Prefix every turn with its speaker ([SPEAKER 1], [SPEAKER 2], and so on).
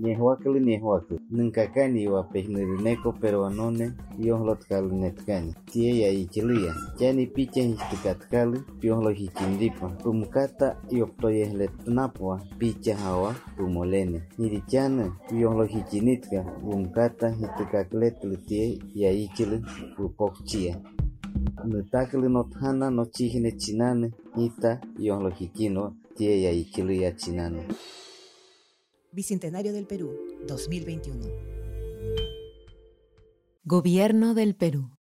[SPEAKER 1] ñehuacli, nincacani huapejnirineco peruanone, yonlotkali netkani, tieya ichilia, chani picha histicatkali, pionlo hichindipa, pumkata yoptoyehletnapua, picha hawa, pumolene, nirichana, pionlo hichinitka, pumkata histicacletli tie, ya ichili, pupokchia. Nutakli nothana no chihine chinane, ita yonlo hikino, tie ya ichili ya chinane.
[SPEAKER 2] Bicentenario del Perú, 2021.
[SPEAKER 3] Gobierno del Perú.